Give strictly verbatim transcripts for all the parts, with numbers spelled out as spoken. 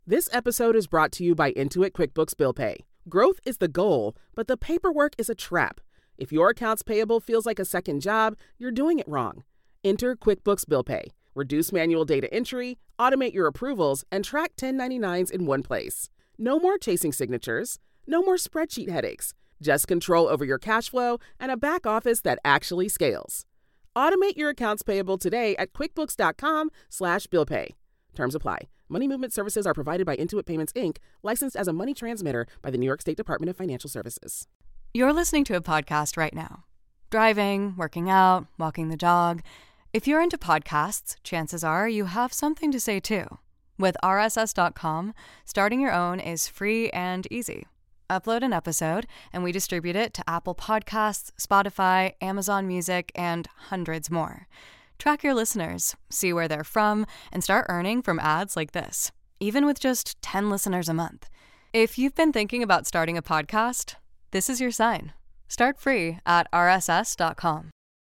This episode is brought to you by Intuit QuickBooks Bill Pay. Growth is the goal, but the paperwork is a trap. If your accounts payable feels like a second job, you're doing it wrong. Enter QuickBooks Bill Pay. Reduce manual data entry, automate your approvals, and track ten ninety-nines in one place. No more chasing signatures. No more spreadsheet headaches. Just control over your cash flow and a back office that actually scales. Automate your accounts payable today at quickbooks.com slash billpay. Terms apply. Money movement services are provided by Intuit Payments, Incorporated, licensed as a money transmitter by the New York State Department of Financial Services. You're listening to a podcast right now. Driving, working out, walking the dog. If you're into podcasts, chances are you have something to say too. With R S S dot com, starting your own is free and easy. Upload an episode, and we distribute it to Apple Podcasts, Spotify, Amazon Music, and hundreds more. Track your listeners, see where they're from, and start earning from ads like this, even with just ten listeners a month. If you've been thinking about starting a podcast, this is your sign. Start free at R S S dot com.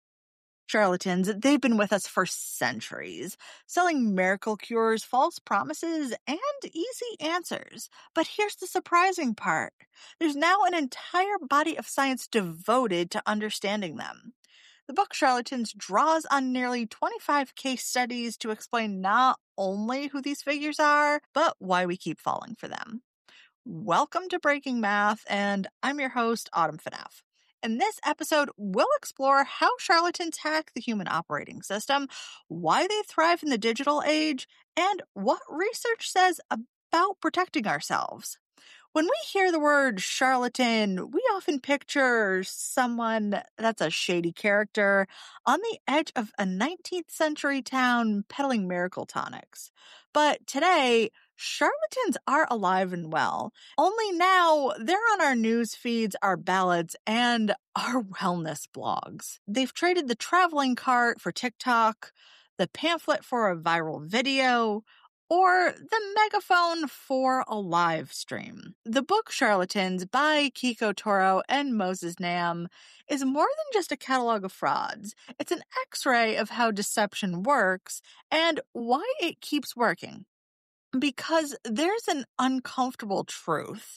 Charlatans, they've been with us for centuries, selling miracle cures, false promises, and easy answers. But here's the surprising part. There's now an entire body of science devoted to understanding them. The book Charlatans draws on nearly twenty-five case studies to explain not only who these figures are, but why we keep falling for them. Welcome to Breaking Math, and I'm your host, Autumn Phaneuf. In this episode, we'll explore how charlatans hack the human operating system, why they thrive in the digital age, and what research says about protecting ourselves. When we hear the word charlatan, we often picture someone that's a shady character on the edge of a nineteenth century town peddling miracle tonics. But today, charlatans are alive and well. Only now, they're on our news feeds, our ballads, and our wellness blogs. They've traded the traveling cart for TikTok, the pamphlet for a viral video, or the megaphone for a live stream. The book Charlatans by Kiko Toro and Moses Nam is more than just a catalog of frauds. It's an x-ray of how deception works and why it keeps working. Because there's an uncomfortable truth.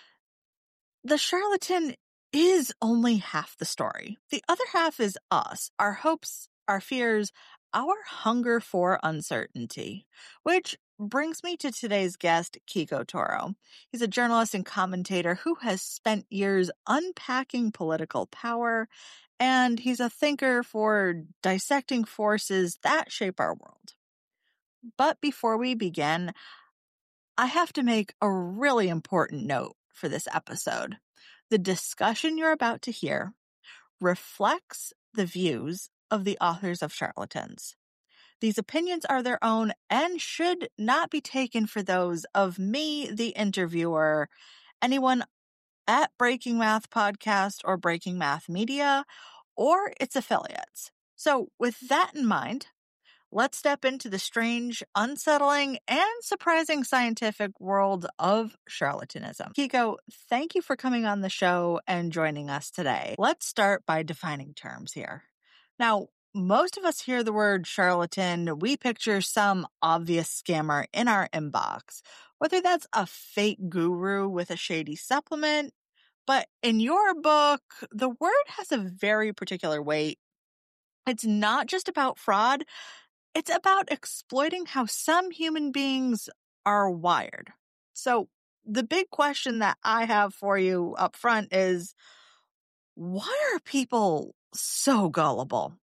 The charlatan is only half the story. The other half is us, our hopes, our fears, our hunger for uncertainty. Which brings me to today's guest, Kiko Toro. He's a journalist and commentator who has spent years unpacking political power, and he's a thinker for dissecting forces that shape our world. But before we begin, I have to make a really important note for this episode. The discussion you're about to hear reflects the views of the authors of Charlatans. These opinions are their own and should not be taken for those of me, the interviewer, anyone at Breaking Math Podcast or Breaking Math Media, or its affiliates. So with that in mind, let's step into the strange, unsettling, and surprising scientific world of charlatanism. Kiko, thank you for coming on the show and joining us today. Let's start by defining terms here. Now, most of us hear the word charlatan, we picture some obvious scammer in our inbox, whether that's a fake guru with a shady supplement. But in your book, the word has a very particular weight. It's not just about fraud. It's about exploiting how some human beings are wired. So the big question that I have for you up front is, why are people so gullible?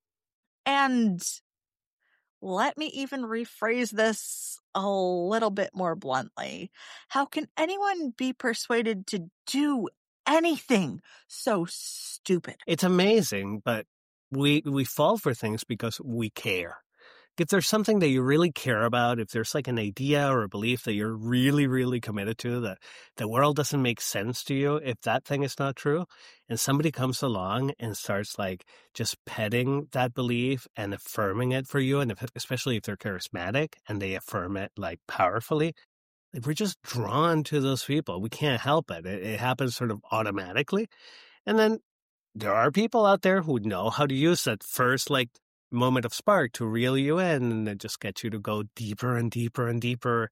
And let me even rephrase this a little bit more bluntly. How can anyone be persuaded to do anything so stupid? It's amazing, but we we fall for things because we care. If there's something that you really care about, if there's like an idea or a belief that you're really, really committed to, that the world doesn't make sense to you, if that thing is not true, and somebody comes along and starts like just petting that belief and affirming it for you, and if, especially if they're charismatic and they affirm it like powerfully, we're just drawn to those people. We can't help it. It, it happens sort of automatically. And then there are people out there who know how to use that first like moment of spark to reel you in and then just get you to go deeper and deeper and deeper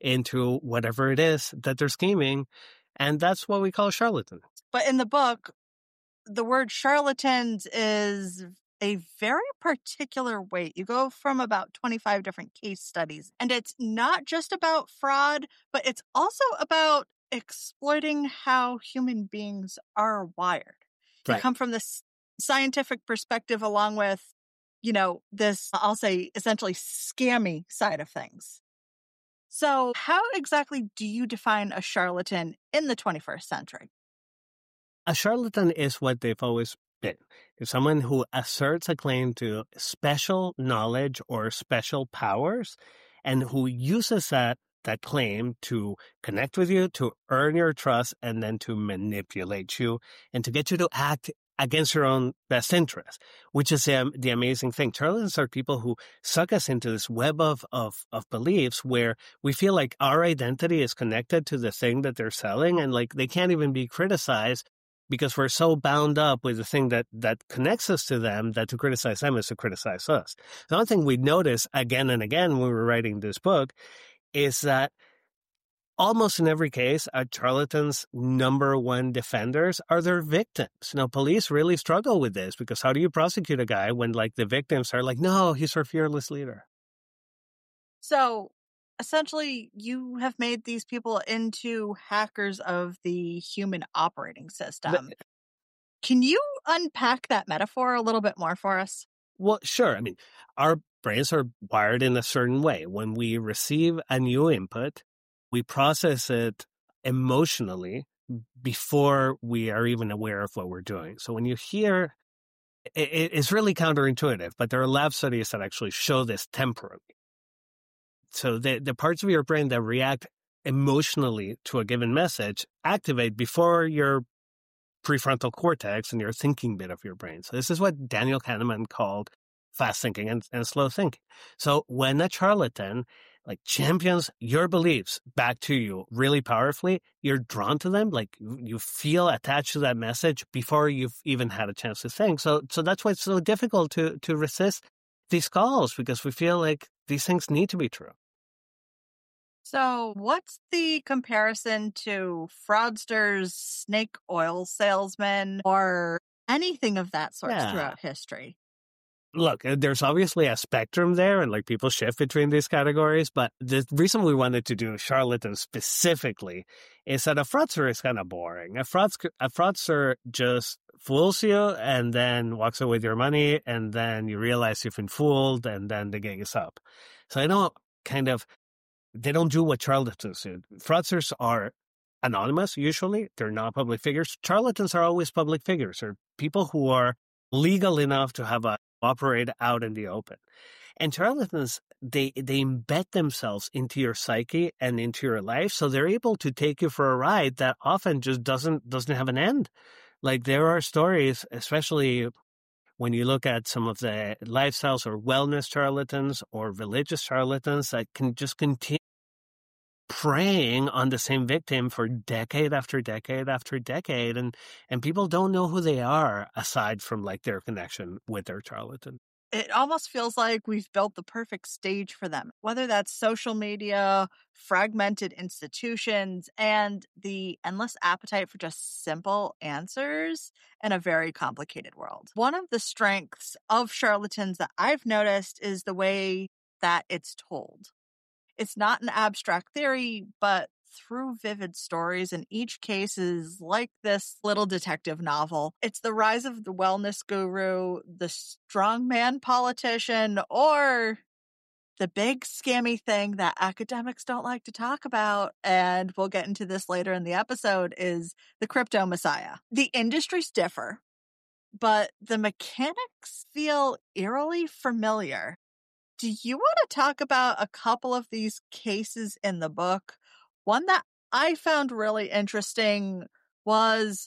into whatever it is that they're scheming. And that's what we call a charlatan. But in the book, the word charlatans is a very particular weight. You go from about twenty-five different case studies, and it's not just about fraud, but it's also about exploiting how human beings are wired. You Right. come from this scientific perspective along with, you know, this, I'll say, essentially scammy side of things. So how exactly do you define a charlatan in the twenty-first century? A charlatan is what they've always been. It's someone who asserts a claim to special knowledge or special powers and who uses that, that claim to connect with you, to earn your trust, and then to manipulate you and to get you to act against your own best interest, which is um, the amazing thing. Charlatans are people who suck us into this web of, of, of beliefs where we feel like our identity is connected to the thing that they're selling, and like they can't even be criticized because we're so bound up with the thing that, that connects us to them that to criticize them is to criticize us. The one thing we notice again and again when we were writing this book is that almost in every case, a charlatan's number one defenders are their victims. Now, police really struggle with this because how do you prosecute a guy when, like, the victims are like, no, he's our fearless leader? So, essentially, you have made these people into hackers of the human operating system. But, can you unpack that metaphor a little bit more for us? Well, sure. I mean, our brains are wired in a certain way. When we receive a new input, we process it emotionally before we are even aware of what we're doing. So when you hear, it, it's really counterintuitive, but there are lab studies that actually show this temporally. So the, the parts of your brain that react emotionally to a given message activate before your prefrontal cortex and your thinking bit of your brain. So this is what Daniel Kahneman called fast thinking and, and slow thinking. So when a charlatan like champions your beliefs back to you really powerfully, you're drawn to them. Like you feel attached to that message before you've even had a chance to think. So, so that's why it's so difficult to, to resist these calls, because we feel like these things need to be true. So what's the comparison to fraudsters, snake oil salesmen, or anything of that sort Yeah. throughout history? Look, there's obviously a spectrum there, and like people shift between these categories. But the reason we wanted to do charlatan specifically is that a fraudster is kind of boring. A fraudster, a fraudster just fools you and then walks away with your money, and then you realize you've been fooled, and then the gig is up. So I don't kind of, they don't do what charlatans do. Fraudsters are anonymous, usually. They're not public figures. Charlatans are always public figures, or people who are legal enough to have a operate out in the open. And charlatans, they they embed themselves into your psyche and into your life, so they're able to take you for a ride that often just doesn't doesn't have an end. Like there are stories, especially when you look at some of the lifestyles or wellness charlatans or religious charlatans that can just continue preying on the same victim for decade after decade after decade, and and people don't know who they are aside from like their connection with their charlatan. It almost feels like we've built the perfect stage for them, whether that's social media, fragmented institutions, and the endless appetite for just simple answers in a very complicated world. One of the strengths of charlatans that I've noticed is the way that it's told. It's not an abstract theory, but through vivid stories, and each case is like this little detective novel. It's the rise of the wellness guru, the strongman politician, or the big scammy thing that academics don't like to talk about, and we'll get into this later in the episode, is the crypto messiah. The industries differ, but the mechanics feel eerily familiar. Do you want to talk about a couple of these cases in the book? One that I found really interesting was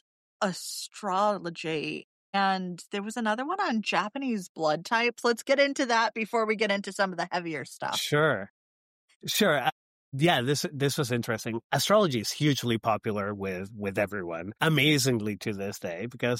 astrology, and there was another one on Japanese blood types. Let's get into that before we get into some of the heavier stuff. Sure. Sure. Uh, yeah, this this was interesting. Astrology is hugely popular with, with everyone, amazingly to this day, because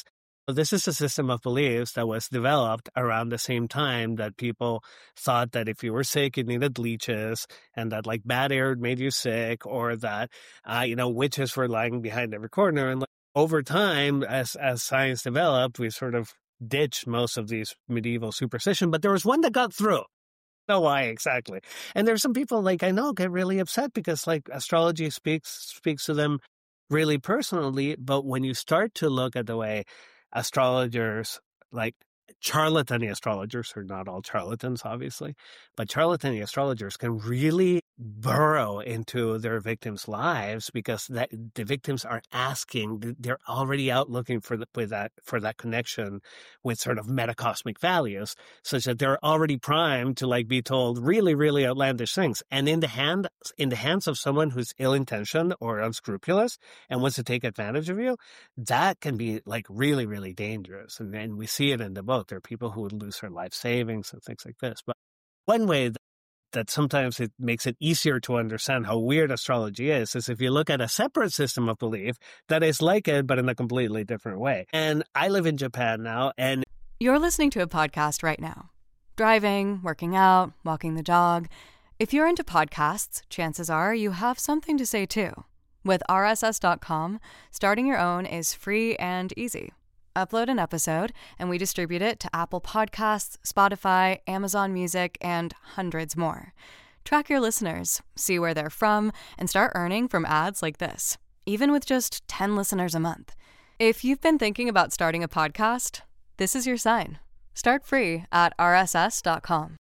This is a system of beliefs that was developed around the same time that people thought that if you were sick, you needed leeches, and that like bad air made you sick, or that, uh, you know, witches were lying behind every corner. And like, over time, as, as science developed, we sort of ditched most of these medieval superstition, but there was one that got through. Know why exactly. And there's some people like I know get really upset because like astrology speaks speaks to them really personally. But when you start to look at the way astrologers, like charlatan astrologers, are not all charlatans, obviously, but charlatan astrologers can really burrow into their victims' lives because that the victims are asking, they're already out looking for the, with that for that connection with sort of metacosmic values, such that they're already primed to like be told really, really outlandish things. And in the hand in the hands of someone who's ill-intentioned or unscrupulous and wants to take advantage of you, that can be like really, really dangerous. And, and we see it in the book. There are people who would lose their life savings and things like this. But one way that that sometimes it makes it easier to understand how weird astrology is, is if you look at a separate system of belief that is like it, but in a completely different way. And I live in Japan now, and You're listening to a podcast right now. Driving, working out, walking the dog. If you're into podcasts, chances are you have something to say too. With R S S dot com, starting your own is free and easy. Upload an episode, and we distribute it to Apple Podcasts, Spotify, Amazon Music, and hundreds more. Track your listeners, see where they're from, and start earning from ads like this, even with just ten listeners a month. If you've been thinking about starting a podcast, this is your sign. Start free at R S S dot com.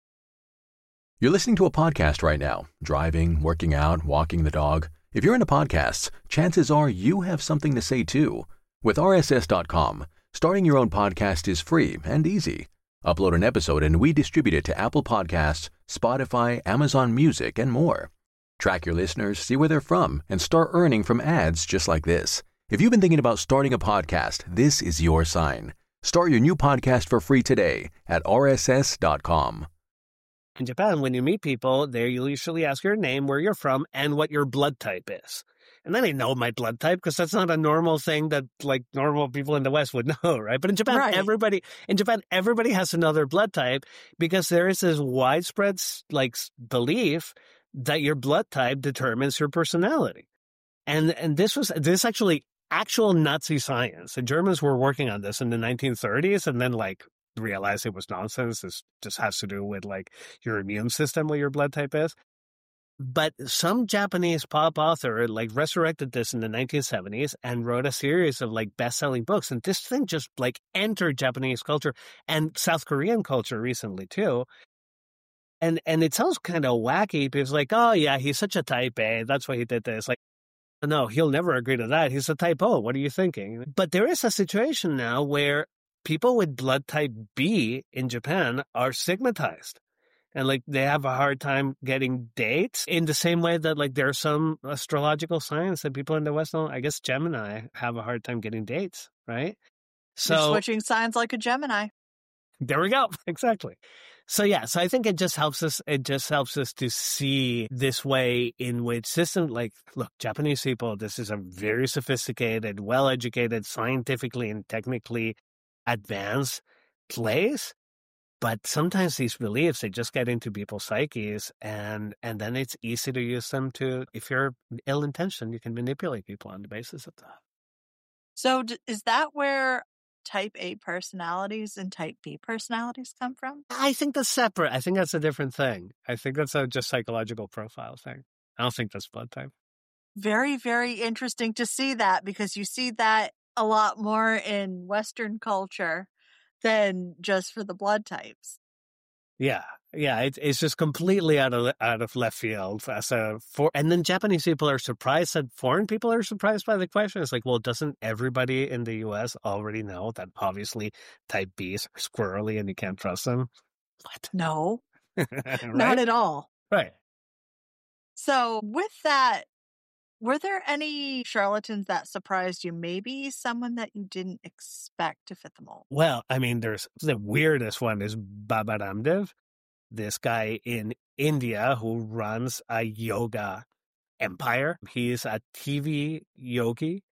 You're listening to a podcast right now, driving, working out, walking the dog. If you're into podcasts, chances are you have something to say too. With R S S dot com, starting your own podcast is free and easy. Upload an episode and we distribute it to Apple Podcasts, Spotify, Amazon Music, and more. Track your listeners, see where they're from, and start earning from ads just like this. If you've been thinking about starting a podcast, this is your sign. Start your new podcast for free today at R S S dot com. in Japan, when you meet people, they usually ask your name, where you're from, and what your blood type is. And then I know my blood type because that's not a normal thing that like normal people in the West would know, right? But in Japan, Right. everybody in Japan everybody has another blood type because there is this widespread like s- belief that your blood type determines your personality. And and this was this actually actual Nazi science. The Germans were working on this in the nineteen thirties, and then like realized it was nonsense. This just has to do with like your immune system, what your blood type is. But some Japanese pop author like resurrected this in the nineteen seventies and wrote a series of like best-selling books. And this thing just like entered Japanese culture and South Korean culture recently too. And and it sounds kind of wacky because like, oh yeah, he's such a type A. That's why he did this. Like, no, he'll never agree to that. He's a type O. What are you thinking? But there is a situation now where people with blood type B in Japan are stigmatized. And like they have a hard time getting dates in the same way that like there's some astrological signs that people in the West don't. I guess Gemini have a hard time getting dates, right? You're So switching signs like a Gemini. there we go. Exactly. So yeah, so I think it just helps us, it just helps us to see this way in which system, like, look, Japanese people, this is a very sophisticated, well-educated, scientifically and technically advanced place. But sometimes these beliefs, they just get into people's psyches, and and then it's easy to use them to, if you're ill-intentioned, you can manipulate people on the basis of that. So d- is that where type A personalities and type B personalities come from? I think that's separate. I think that's a different thing. I think that's a just psychological profile thing. I don't think that's blood type. Very, very interesting to see that, because you see that a lot more in Western culture than just for the blood types. Yeah, yeah, it, it's just completely out of out of left field. As a for, and then Japanese people are surprised that foreign people are surprised by the question. It's like, well, doesn't everybody in the U S already know that obviously type Bs are squirrely and you can't trust them? What? No, Right? not at all. Right. So with that, were there any charlatans that surprised you? Maybe someone that you didn't expect to fit the mold? Well, I mean, there's the weirdest one is Baba Ramdev, this guy in India who runs a yoga empire. He's a T V yogi,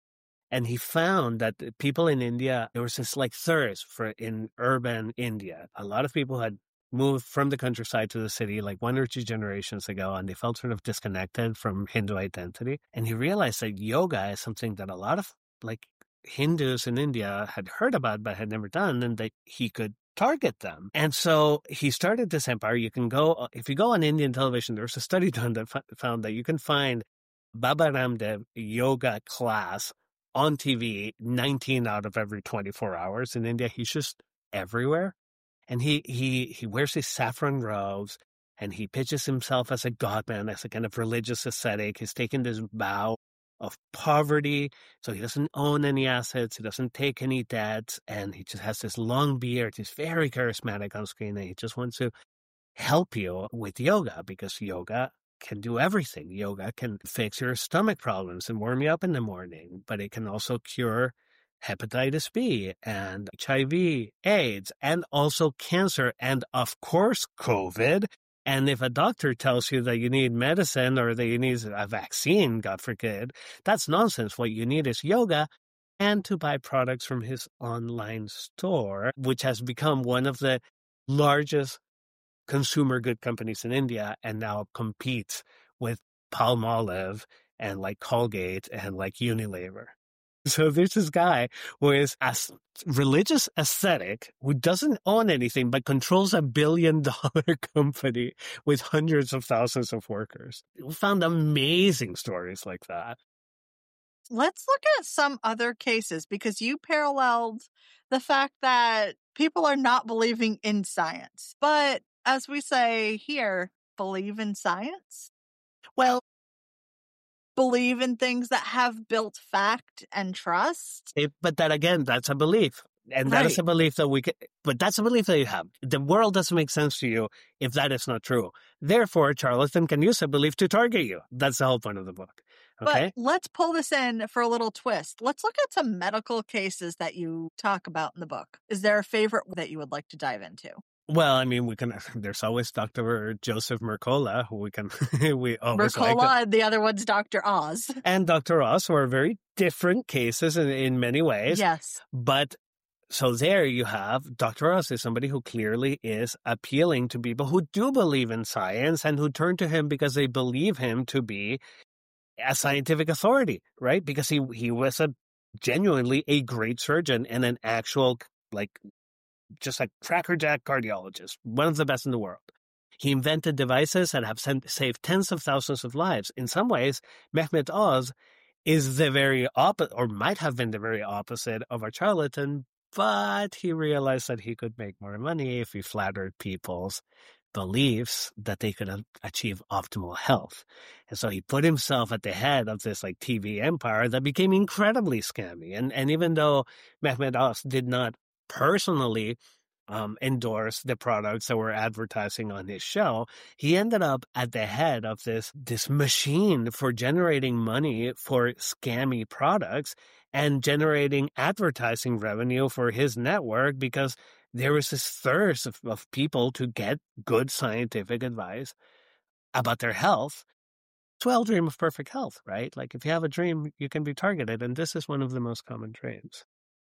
And he found that the people in India, there was this like thirst for in urban India. A lot of people had moved from the countryside to the city like one or two generations ago, and they felt sort of disconnected from Hindu identity. And he realized that yoga is something that a lot of like Hindus in India had heard about but had never done, and that he could target them. And so he started this empire. You can go, if you go on Indian television, there's a study done that f- found that you can find Baba Ramdev yoga class on T V nineteen out of every twenty-four hours in India. He's just everywhere. And he, he, he wears his saffron robes, and he pitches himself as a godman, as a kind of religious ascetic. He's taken this vow of poverty, so he doesn't own any assets, he doesn't take any debts, and he just has this long beard. He's very charismatic on screen, and he just wants to help you with yoga, because yoga can do everything. Yoga can fix your stomach problems and warm you up in the morning, but it can also cure hepatitis B and H I V, AIDS, and also cancer, and of course, COVID. And if a doctor tells you that you need medicine or that you need a vaccine, God forbid, that's nonsense. What you need is yoga and to buy products from his online store, which has become one of the largest consumer good companies in India, and now competes with Palmolive and like Colgate and like Unilever. So there's this guy who is a religious ascetic who doesn't own anything but controls a billion dollar company with hundreds of thousands of workers. We found amazing stories like that. Let's look at some other cases, because you paralleled the fact that people are not believing in science. But as we say here, believe in science? Well, believe in things that have built fact and trust. It, but that again, that's a belief. And that Right. is a belief that we can, but that's a belief that you have. The world doesn't make sense to you if that is not true. Therefore, a charlatan can use a belief to target you. That's the whole point of the book. Okay. But let's pull this in for a little twist. Let's look at some medical cases that you talk about in the book. Is there a favorite that you would like to dive into? Well, I mean, we can, there's always Doctor Joseph Mercola, who we can, we always like. Mercola, and the other one's Doctor Oz. And Doctor Oz, who are very different cases in, in many ways. Yes. But so there you have Doctor Oz is somebody who clearly is appealing to people who do believe in science and who turn to him because they believe him to be a scientific authority, right? Because he, he was a genuinely a great surgeon and an actual, like, just a crackerjack cardiologist, one of the best in the world. He invented devices that have sent, saved tens of thousands of lives. In some ways, Mehmet Oz is the very opposite, or might have been the very opposite of a charlatan, but he realized that he could make more money if he flattered people's beliefs that they could achieve optimal health. And so he put himself at the head of this like T V empire that became incredibly scammy. And, and even though Mehmet Oz did not personally um, endorse the products that were advertising on his show, he ended up at the head of this this machine for generating money for scammy products and generating advertising revenue for his network, because there was this thirst of, of people to get good scientific advice about their health. So we all dream of perfect health, right? Like if you have a dream, you can be targeted, and this is one of the most common dreams.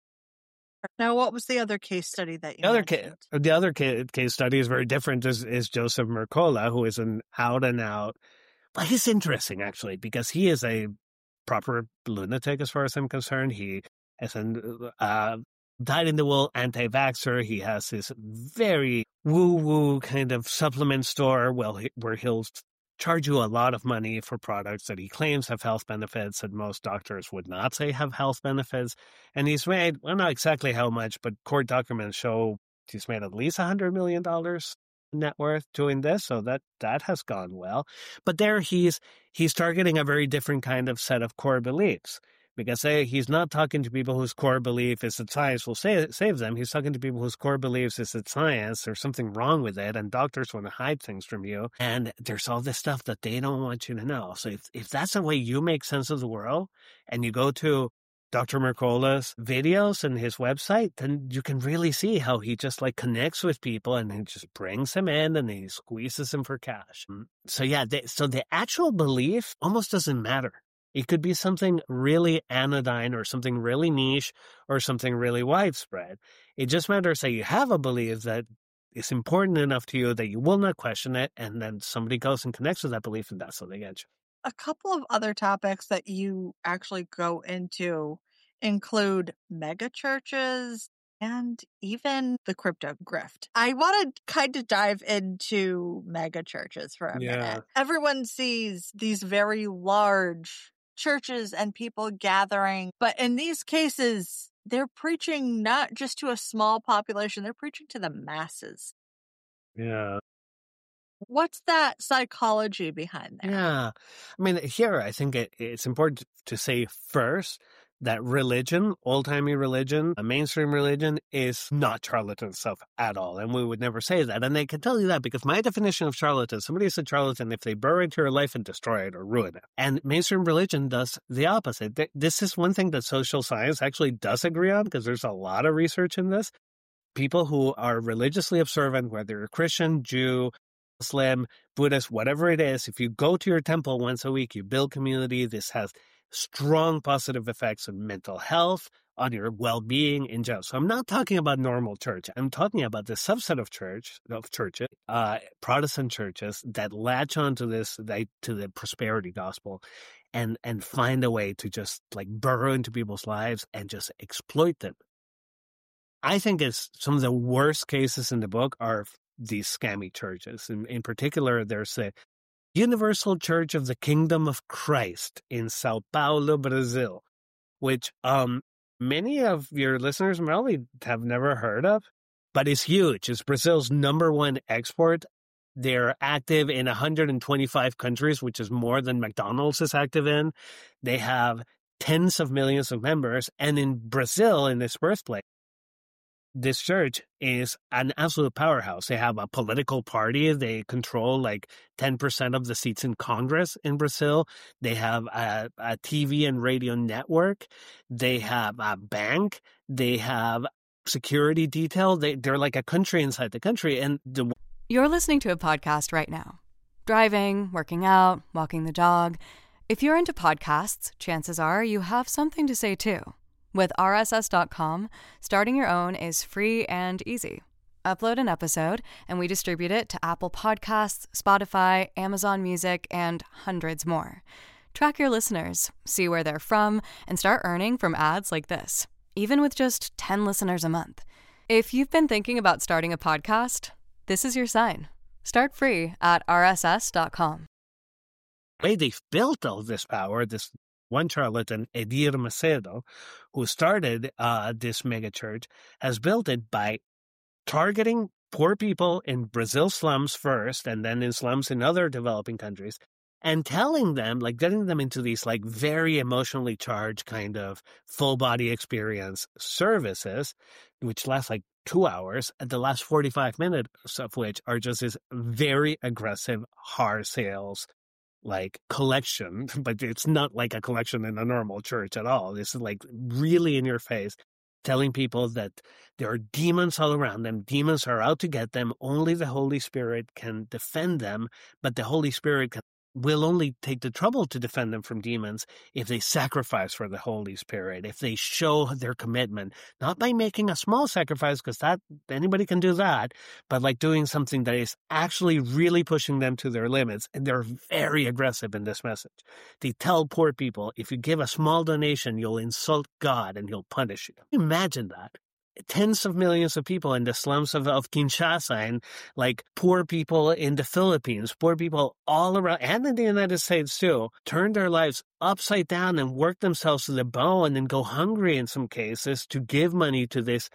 Now, what was the other case study that you The other, mentioned? ca- the other ca- case study is very different, is, is Joseph Mercola, who is an out-and-out... Well, he's interesting, actually, because he is a proper lunatic as far as I'm concerned. He is an uh, dyed-in-the-wool anti-vaxxer. He has this very woo-woo kind of supplement store well, he, where he'll charge you a lot of money for products that he claims have health benefits that most doctors would not say have health benefits. And he's made, well, not exactly how much, but court documents show he's made at least one hundred million dollars net worth doing this. So that, that has gone well. But there he's, he's targeting a very different kind of set of core beliefs. Because say, he's not talking to people whose core belief is that science will save, save them. He's talking to people whose core beliefs is that science, there's something wrong with it, and doctors want to hide things from you. And there's all this stuff that they don't want you to know. So if, if that's the way you make sense of the world, and you go to Doctor Mercola's videos and his website, then you can really see how he just like connects with people and he just brings them in and he squeezes them for cash. So yeah, they, so the actual belief almost doesn't matter. It could be something really anodyne or something really niche or something really widespread. It just matters that you have a belief that is important enough to you that you will not question it, and then somebody goes and connects with that belief, and that's what they get you. A couple of other topics that you actually go into include mega churches and even the crypto grift. I want to kind of dive into mega churches for a Yeah. minute. Everyone sees these very large churches and people gathering, but in these cases, they're preaching not just to a small population, they're preaching to the masses. Yeah. What's that psychology behind that? Yeah. I mean, here, I think it, it's important to say first that religion, old-timey religion, a mainstream religion, is not charlatan stuff at all. And we would never say that. And I can tell you that because my definition of charlatan, somebody is a charlatan if they burrow into your life and destroy it or ruin it. And mainstream religion does the opposite. This is one thing that social science actually does agree on because there's a lot of research in this. People who are religiously observant, whether you're Christian, Jew, Muslim, Buddhist, whatever it is, if you go to your temple once a week, you build community. This has strong positive effects on mental health, on your well-being in general. So I'm not talking about normal church. I'm talking about the subset of church of churches, uh, Protestant churches that latch onto this, they, to the prosperity gospel, and and find a way to just like burrow into people's lives and just exploit them. I think it's some of the worst cases in the book are these scammy churches. In, in particular, there's a Universal Church of the Kingdom of Christ in Sao Paulo, Brazil, which um many of your listeners probably have never heard of, but it's huge. It's Brazil's number one export. They're active in one hundred twenty-five countries, which is more than McDonald's is active in. They have tens of millions of members. And in Brazil, in its birthplace, this church is an absolute powerhouse. They have a political party. They control like ten percent of the seats in Congress in Brazil. They have a, a T V and radio network. They have a bank. They have security detail. They, they're like a country inside the country. And the... You're listening to a podcast right now. Driving, working out, walking the dog. If you're into podcasts, chances are you have something to say too. With R S S dot com, starting your own is free and easy. Upload an episode, and we distribute it to Apple Podcasts, Spotify, Amazon Music, and hundreds more. Track your listeners, see where they're from, and start earning from ads like this, even with just ten listeners a month. If you've been thinking about starting a podcast, this is your sign. Start free at R S S dot com. The way they've built all this power, this one charlatan, Edir Macedo, who started uh, this megachurch, has built it by targeting poor people in Brazil slums first, and then in slums in other developing countries, and telling them, like getting them into these like very emotionally charged kind of full body experience services, which last like two hours, and the last forty-five minutes of which are just this very aggressive hard sales like collection, but it's not like a collection in a normal church at all. This is like really in your face, telling people that there are demons all around them. Demons are out to get them. Only the Holy Spirit can defend them, but the Holy Spirit can, will only take the trouble to defend them from demons if they sacrifice for the Holy Spirit, if they show their commitment, not by making a small sacrifice, because that anybody can do that, but like doing something that is actually really pushing them to their limits. And they're very aggressive in this message. They tell poor people, if you give a small donation, you'll insult God and he'll punish you. Imagine that. Tens of millions of people in the slums of, of Kinshasa, and like poor people in the Philippines, poor people all around, and in the United States too, turn their lives upside down and work themselves to the bone and go hungry in some cases to give money to this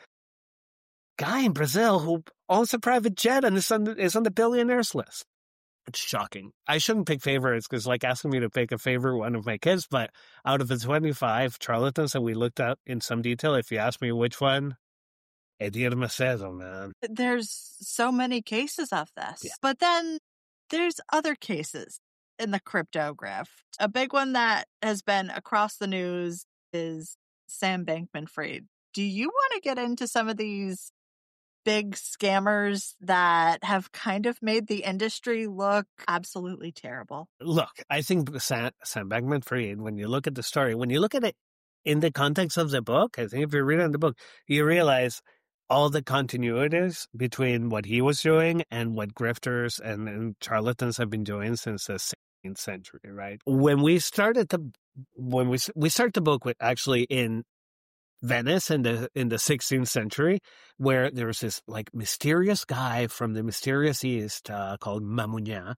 guy in Brazil who owns a private jet and is on the, is on the billionaires list. It's shocking. I shouldn't pick favorites because like asking me to pick a favorite one of my kids, but out of the twenty-five charlatans that we looked at in some detail, if you ask me which one, Edir Macedo, man. There's so many cases of this. Yeah. But then there's other cases in the crypto grift. A big one that has been across the news is Sam Bankman-Fried. Do you want to get into some of these big scammers that have kind of made the industry look absolutely terrible. Look, I think Sam, Sam Bankman-Fried, when you look at the story, when you look at it in the context of the book, I think if you're reading the book, you realize all the continuities between what he was doing and what grifters and, and charlatans have been doing since the sixteenth century, right? When we started the when we we start the book with actually in Venice in the in the sixteenth century, where there was this like mysterious guy from the mysterious East uh, called Mamounia,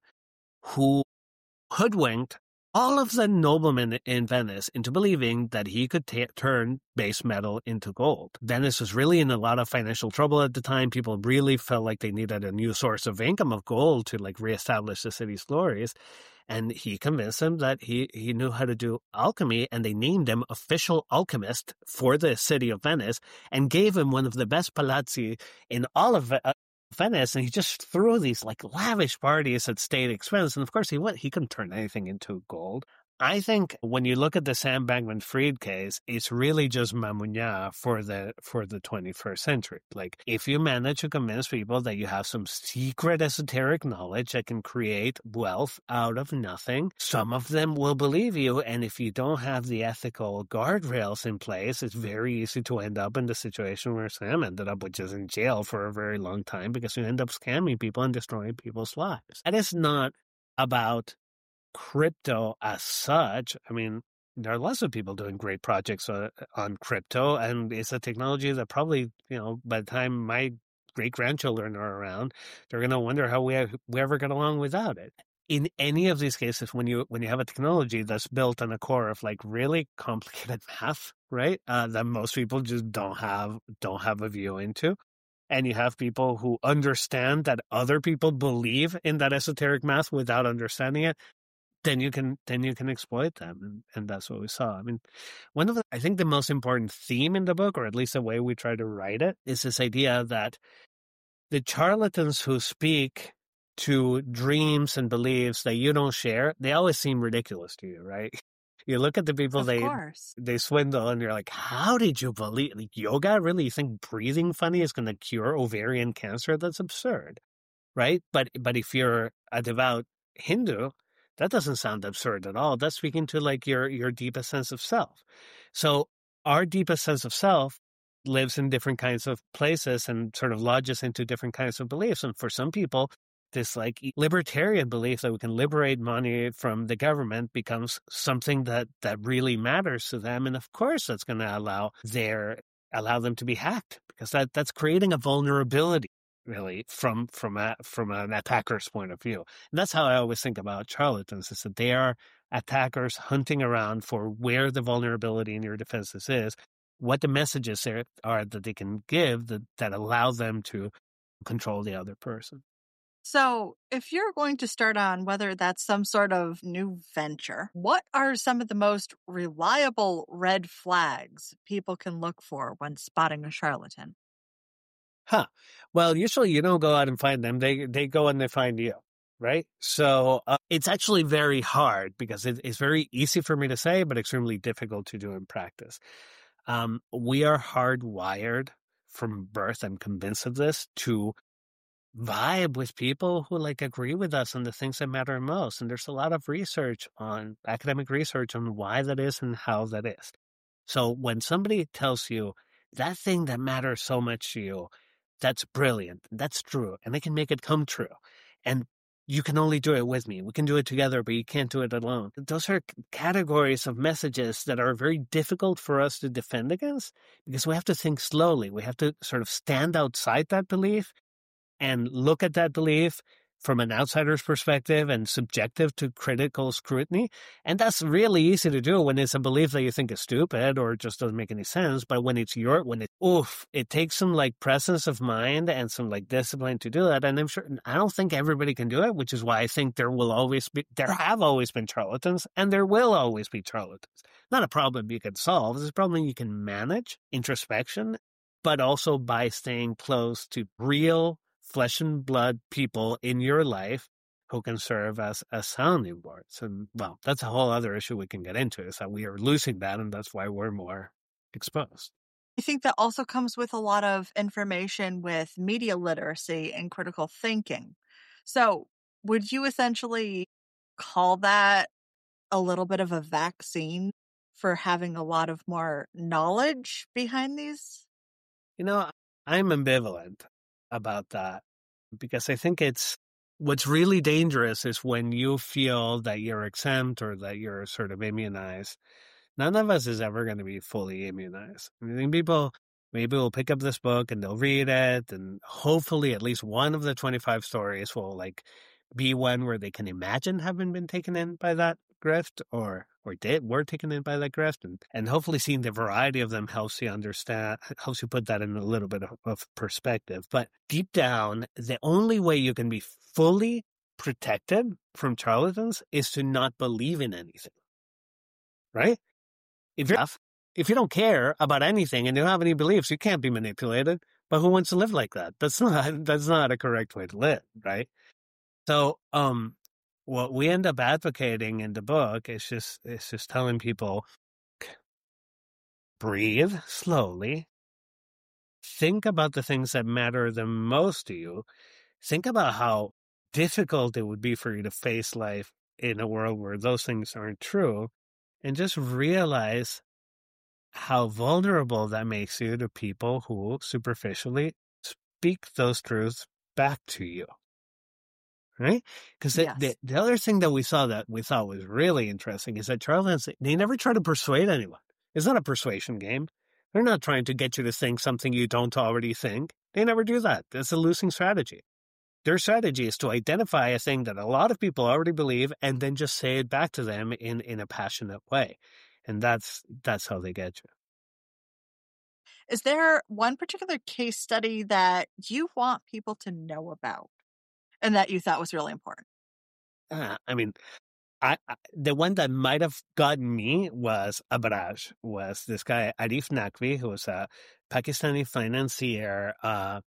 who hoodwinked all of the noblemen in Venice into believing that he could t- turn base metal into gold. Venice was really in a lot of financial trouble at the time. People really felt like they needed a new source of income of gold to like reestablish the city's glories. And he convinced them that he, he knew how to do alchemy, and they named him official alchemist for the city of Venice and gave him one of the best palazzi in all of uh, Venice, and he just threw these like lavish parties at state expense. And of course, he went, he couldn't turn anything into gold. I think when you look at the Sam Bankman-Fried case, it's really just Mamounia for the for the twenty-first century. Like, if you manage to convince people that you have some secret esoteric knowledge that can create wealth out of nothing, some of them will believe you. And if you don't have the ethical guardrails in place, it's very easy to end up in the situation where Sam ended up, which is in jail for a very long time, because you end up scamming people and destroying people's lives. That is not about crypto as such. I mean, there are lots of people doing great projects uh, on crypto, and it's a technology that probably, you know, by the time my great-grandchildren are around, they're going to wonder how we, we ever get along without it. In any of these cases, when you when you have a technology that's built on a core of like really complicated math, right, uh, that most people just don't have don't have a view into, and you have people who understand that other people believe in that esoteric math without understanding it, then you can then you can exploit them, and, and that's what we saw. I mean, one of the I think the most important theme in the book, or at least the way we try to write it, is this idea that the charlatans who speak to dreams and beliefs that you don't share, they always seem ridiculous to you, right? You look at the people Of they course. they swindle, and you're like, how did you believe like, yoga? Really, you think breathing funny is going to cure ovarian cancer? That's absurd, right? But but if you're a devout Hindu, that doesn't sound absurd at all. That's speaking to like your your deepest sense of self. So our deepest sense of self lives in different kinds of places and sort of lodges into different kinds of beliefs. And for some people, this like libertarian belief that we can liberate money from the government becomes something that that really matters to them. And of course, that's going to allow their allow them to be hacked, because that that's creating a vulnerability, really, from from a, from an attacker's point of view. And that's how I always think about charlatans, is that they are attackers hunting around for where the vulnerability in your defenses is, what the messages there are that they can give that, that allow them to control the other person. So, if you're going to start on whether that's some sort of new venture, what are some of the most reliable red flags people can look for when spotting a charlatan? Huh. Well, usually you don't go out and find them. They they go and they find you, right? So uh, it's actually very hard, because it, it's very easy for me to say, but extremely difficult to do in practice. Um, we are hardwired from birth, I'm convinced of this, to vibe with people who like agree with us on the things that matter most. And there's a lot of research on academic research on why that is and how that is. So when somebody tells you that thing that matters so much to you, that's brilliant, that's true, and they can make it come true, and you can only do it with me. We can do it together, but you can't do it alone. Those are categories of messages that are very difficult for us to defend against, because we have to think slowly. We have to sort of stand outside that belief and look at that belief from an outsider's perspective and subjective to critical scrutiny. And that's really easy to do when it's a belief that you think is stupid or just doesn't make any sense. But when it's your, when it, oof, it takes some like presence of mind and some like discipline to do that. And I'm sure, I don't think everybody can do it, which is why I think there will always be, there have always been charlatans, and there will always be charlatans. Not a problem you can solve. It's a problem you can manage, introspection, but also by staying close to real flesh and blood people in your life who can serve as, as sounding boards. And, well, that's a whole other issue we can get into, is that we are losing that, and that's why we're more exposed. I think that also comes with a lot of information with media literacy and critical thinking. So, would you essentially call that a little bit of a vaccine for having a lot of more knowledge behind these? You know, I'm ambivalent about that because I think it's what's really dangerous is when you feel that you're exempt or that you're sort of immunized. None of us is ever going to be fully immunized. I think people maybe will pick up this book and they'll read it, and hopefully at least one of the twenty-five stories will like be one where they can imagine having been taken in by that grift or or did were taken in by that grift, and, and hopefully seeing the variety of them helps you understand, helps you put that in a little bit of, of perspective. But deep down, the only way you can be fully protected from charlatans is to not believe in anything, right? If you're if you don't care about anything and you don't have any beliefs, you can't be manipulated. But who wants to live like that? That's not that's not a correct way to live, right? So, um, what we end up advocating in the book is just it's just telling people, breathe slowly, think about the things that matter the most to you, think about how difficult it would be for you to face life in a world where those things aren't true, and just realize how vulnerable that makes you to people who superficially speak those truths back to you. Right? Because the, Yes. the, the other thing that we saw that we thought was really interesting is that charlatans, they never try to persuade anyone. It's not a persuasion game. They're not trying to get you to think something you don't already think. They never do that. That's a losing strategy. Their strategy is to identify a thing that a lot of people already believe and then just say it back to them in, in a passionate way. And that's that's how they get you. Is there one particular case study that you want people to know about and that you thought was really important? Uh, I mean, I, I the one that might have gotten me was Abraj, was this guy Arif Naqvi, who was a Pakistani financier, uh,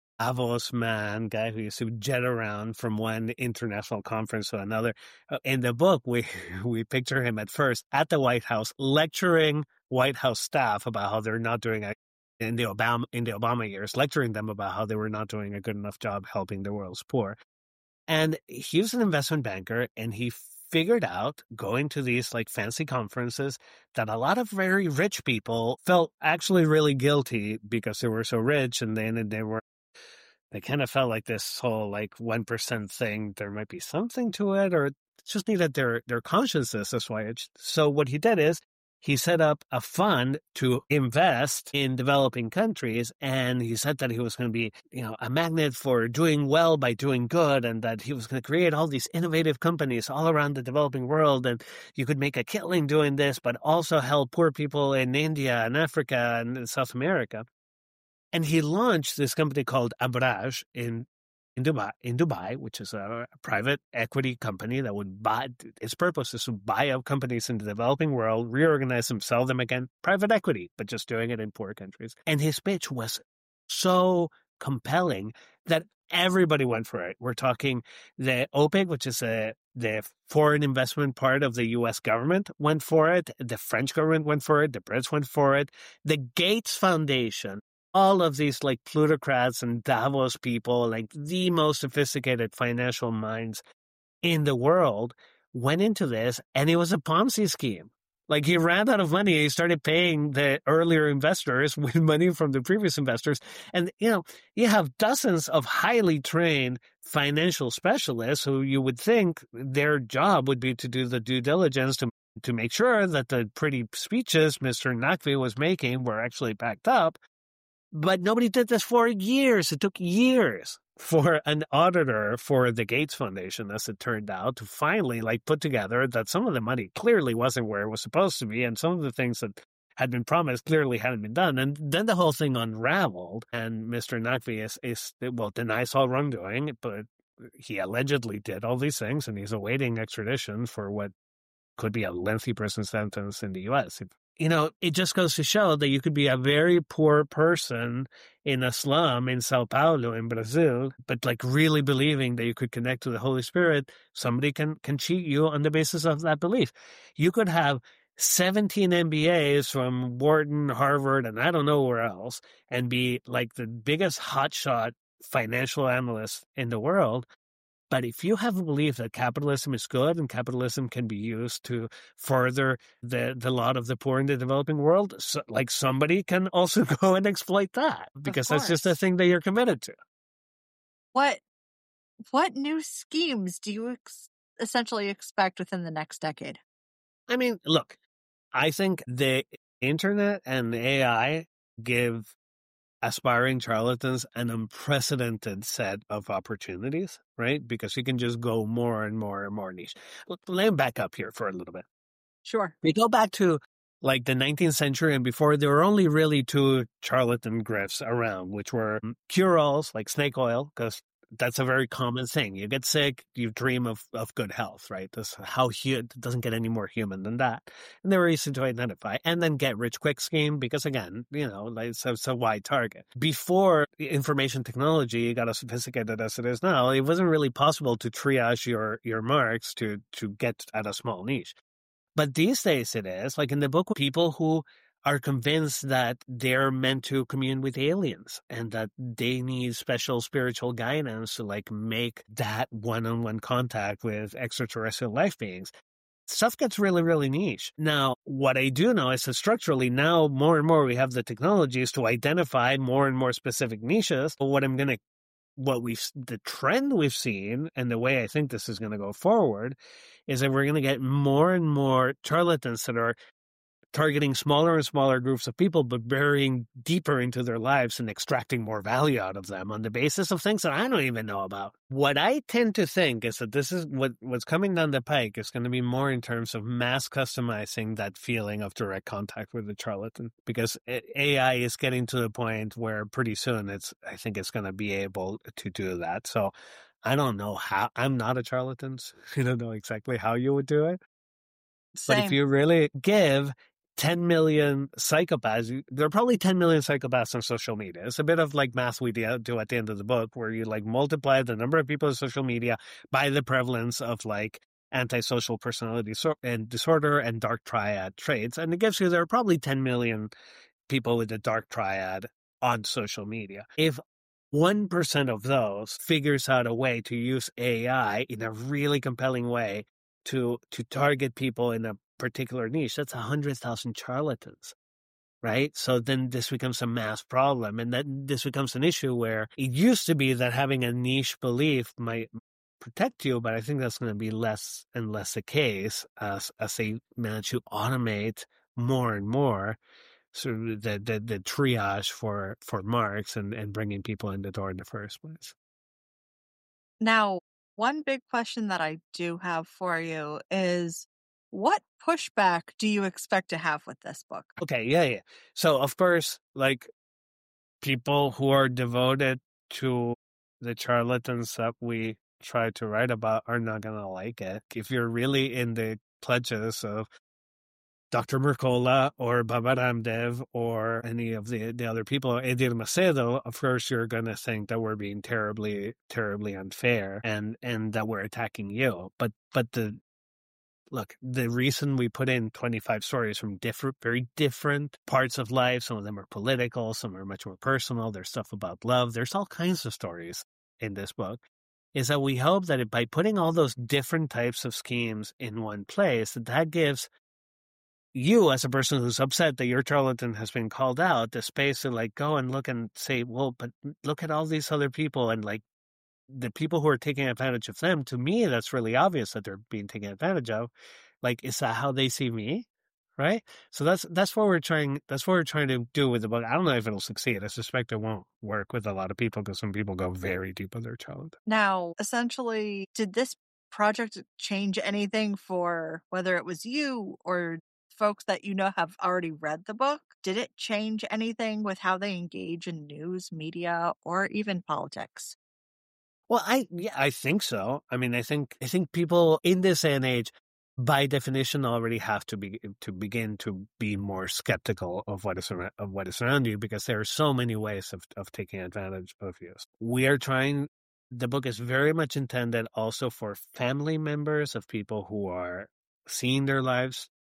Davos man, guy who used to jet around from one international conference to another. Uh, In the book, we we picture him at first at the White House lecturing White House staff about how they're not doing a in the Obama in the Obama years, lecturing them about how they were not doing a good enough job helping the world's poor. And he was an investment banker, and he figured out going to these like fancy conferences that a lot of very rich people felt actually really guilty because they were so rich, and then they were they kind of felt like this whole like one percent thing. There might be something to it, or it just needed their their consciousness. That's why. It's, so what he did is he set up a fund to invest in developing countries, and he said that he was going to be, you know, a magnet for doing well by doing good, and that he was going to create all these innovative companies all around the developing world, and you could make a killing doing this, but also help poor people in India and Africa and South America. And he launched this company called Abraj in in Dubai, in Dubai, which is a private equity company that would buy. Its purpose is to buy up companies in the developing world, reorganize them, sell them again. Private equity, but just doing it in poor countries. And his pitch was so compelling that everybody went for it. We're talking the OPIC, which is a the foreign investment part of the U S government, went for it. The French government went for it. The Brits went for it. The Gates Foundation. All of these like plutocrats and Davos people, like the most sophisticated financial minds in the world, went into this, and it was a Ponzi scheme. Like he ran out of money. He started paying the earlier investors with money from the previous investors. And, you know, you have dozens of highly trained financial specialists who you would think their job would be to do the due diligence to to make sure that the pretty speeches Mister Naqvi was making were actually backed up. But nobody did this for years. It took years for an auditor for the Gates Foundation, as it turned out, to finally like put together that some of the money clearly wasn't where it was supposed to be, and some of the things that had been promised clearly hadn't been done. And then the whole thing unraveled, and Mister Naqvi is, is well, denies all wrongdoing, but he allegedly did all these things, and he's awaiting extradition for what could be a lengthy prison sentence in the U S. You know, it just goes to show that you could be a very poor person in a slum in Sao Paulo in Brazil, but like really believing that you could connect to the Holy Spirit. Somebody can, can cheat you on the basis of that belief. You could have seventeen M B As from Wharton, Harvard, and I don't know where else, and be like the biggest hotshot financial analyst in the world. But if you have a belief that capitalism is good and capitalism can be used to further the, the lot of the poor in the developing world, so, like somebody can also go and exploit that because that's just a thing that you're committed to. What what new schemes do you ex- essentially expect within the next decade? I mean, look, I think the internet and A I give aspiring charlatans an unprecedented set of opportunities, right? Because you can just go more and more and more niche. Look, let me back up here for a little bit. Sure. We go back to like the nineteenth century and before, there were only really two charlatan grifts around, which were cure-alls like snake oil, because that's a very common thing. You get sick, you dream of, of good health, right? That's how hu- it doesn't get any more human than that. And they were easy to identify. And then get rich quick scheme, because again, you know, like it's a, it's a wide target. Before information technology got as sophisticated as it is now, it wasn't really possible to triage your, your marks to, to get at a small niche. But these days it is. Like in the book, people who are convinced that they're meant to commune with aliens and that they need special spiritual guidance to like make that one-on-one contact with extraterrestrial life beings. Stuff gets really, really niche. Now, what I do know is that structurally now more and more we have the technologies to identify more and more specific niches. But what I'm going to What we've, the trend we've seen and the way I think this is going to go forward is that we're going to get more and more charlatans that are targeting smaller and smaller groups of people, but burying deeper into their lives and extracting more value out of them on the basis of things that I don't even know about. What I tend to think is that this is what, what's coming down the pike is going to be more in terms of mass customizing that feeling of direct contact with the charlatan, because A I is getting to the point where pretty soon it's, I think it's going to be able to do that. So I don't know how, I'm not a charlatan. So I don't know exactly how you would do it. Same. But if you really give ten million psychopaths, there are probably ten million psychopaths on social media. It's a bit of like math we do at the end of the book, where you like multiply the number of people on social media by the prevalence of like antisocial personality and disorder and dark triad traits. And it gives you, there are probably ten million people with the dark triad on social media. If one percent of those figures out a way to use A I in a really compelling way to, to target people in a particular niche, that's one hundred thousand charlatans, right? So then this becomes a mass problem, and then this becomes an issue where it used to be that having a niche belief might protect you, but I think that's going to be less and less the case as as they manage to automate more and more sort of the, the, the triage for, for marks and, and bringing people in the door in the first place. Now, one big question that I do have for you is, what pushback do you expect to have with this book? Okay, yeah, yeah. So, of course, like, people who are devoted to the charlatans that we try to write about are not going to like it. If you're really in the pledges of Doctor Mercola or Baba Ramdev or any of the, the other people, Edir Macedo, of course, you're going to think that we're being terribly, terribly unfair and, and that we're attacking you. But, but the, Look, the reason we put in twenty-five stories from different, very different parts of life, some of them are political, some are much more personal, there's stuff about love, there's all kinds of stories in this book, is that we hope that it, by putting all those different types of schemes in one place, that that gives you, as a person who's upset that your charlatan has been called out, the space to like go and look and say, well, but look at all these other people, and like, the people who are taking advantage of them, to me, that's really obvious that they're being taken advantage of. Like, is that how they see me? Right? So that's that's what we're trying that's what we're trying to do with the book. I don't know if it'll succeed. I suspect it won't work with a lot of people because some people go very deep with their child. Now, essentially, did this project change anything for whether it was you or folks that you know have already read the book? Did it change anything with how they engage in news, media, or even politics? Well, I yeah, I think so. I mean, I think I think people in this day and age, by definition, already have to be to begin to be more skeptical of what is around, of what is around you, because there are so many ways of of taking advantage of you. We are trying. The book is very much intended also for family members of people who are seeing their lives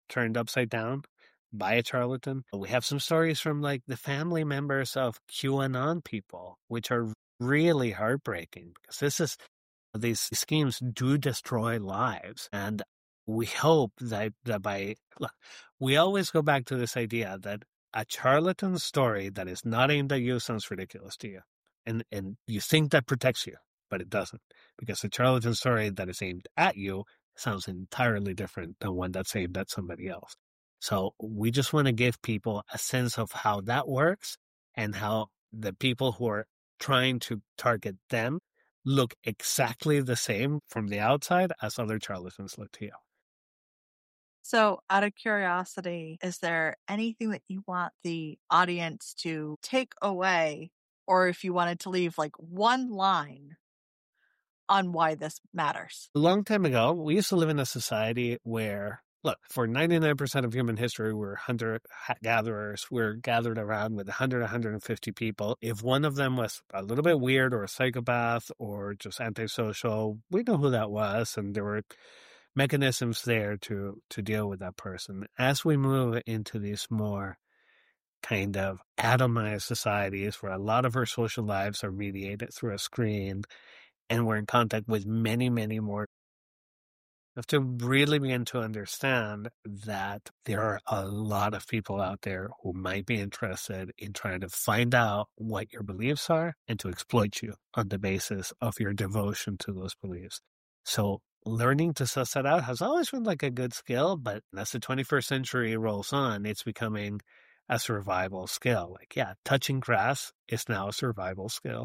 turned upside down by a charlatan. We have some stories from like the family members of QAnon people, which are really heartbreaking because this is these schemes do destroy lives. And we hope that, that by look, we always go back to this idea that a charlatan story that is not aimed at you sounds ridiculous to you. And and you think that protects you, but it doesn't. Because a charlatan story that is aimed at you sounds entirely different than one that's aimed at somebody else. So we just want to give people a sense of how that works and how the people who are trying to target them look exactly the same from the outside as other charlatans look to you. So, out of curiosity, is there anything that you want the audience to take away, or if you wanted to leave like one line on why this matters? A long time ago, we used to live in a society where, look, for ninety-nine percent of human history, we're hunter-gatherers. We're gathered around with one hundred, one hundred fifty people. If one of them was a little bit weird or a psychopath or just antisocial, we know who that was, and there were mechanisms there to, to deal with that person. As we move into these more kind of atomized societies where a lot of our social lives are mediated through a screen and we're in contact with many, many more, we have to really begin to understand that there are a lot of people out there who might be interested in trying to find out what your beliefs are and to exploit you on the basis of your devotion to those beliefs. So learning to suss that out has always been like a good skill, but as the twenty-first century rolls on, it's becoming a survival skill. Like, yeah, touching grass is now a survival skill.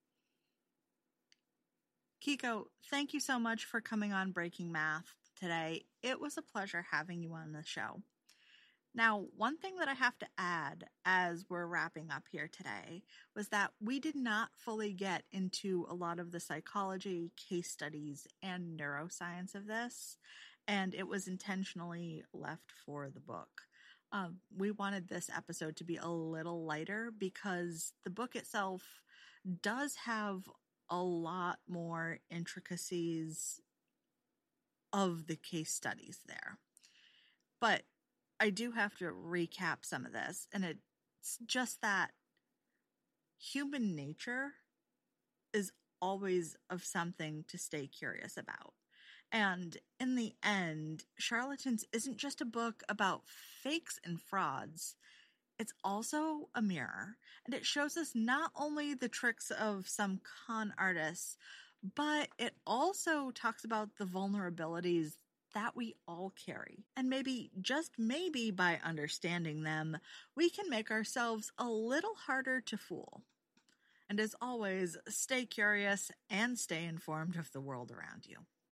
Kiko, thank you so much for coming on Breaking Math today. It was a pleasure having you on the show. Now, one thing that I have to add as we're wrapping up here today was that we did not fully get into a lot of the psychology, case studies, and neuroscience of this, and it was intentionally left for the book. Um, we wanted this episode to be a little lighter because the book itself does have a lot more intricacies of the case studies there. But I do have to recap some of this, and it's just that human nature is always of something to stay curious about. And in the end, Charlatans isn't just a book about fakes and frauds. It's also a mirror, and it shows us not only the tricks of some con artists, but it also talks about the vulnerabilities that we all carry. And maybe, just maybe by understanding them, we can make ourselves a little harder to fool. And as always, stay curious and stay informed of the world around you.